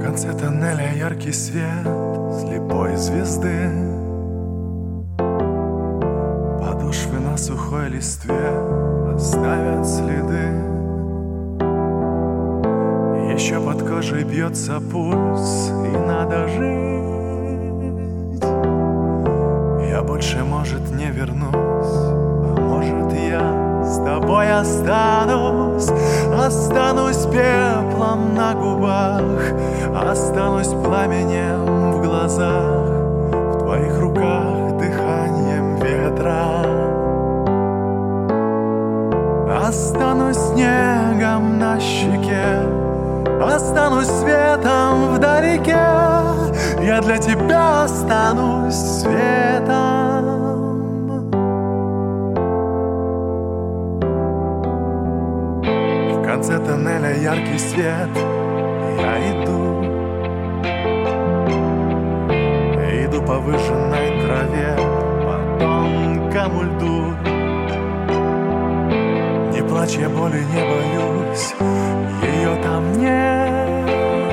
конце тоннеля яркий свет слепой звезды. Подошвы на сухой листве оставят следы. Еще под кожей бьется пульс, и надо жить. Я больше, может, не вернусь, а может, я с тобой останусь. Останусь пеплом на губах, останусь пламенем в глазах, в твоих руках дыханием ветра. Останусь снегом на щеке, останусь светом вдалеке. Я для тебя останусь светом. В конце тоннеля яркий свет, я иду. Иду по выжженной траве, по тонкому льду. Не плачь, я боли не боюсь, ее там нет.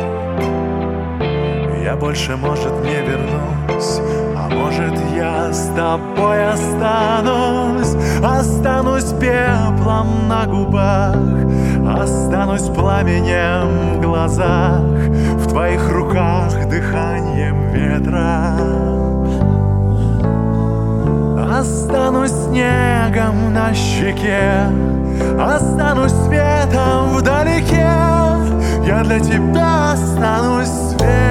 Я больше, может, не вернусь, а может, я с тобой останусь. Останусь пеплом на губах, останусь пламенем в глазах, в твоих руках дыханием ветра. Останусь снегом на щеке, останусь светом вдалеке. Я для тебя останусь светом.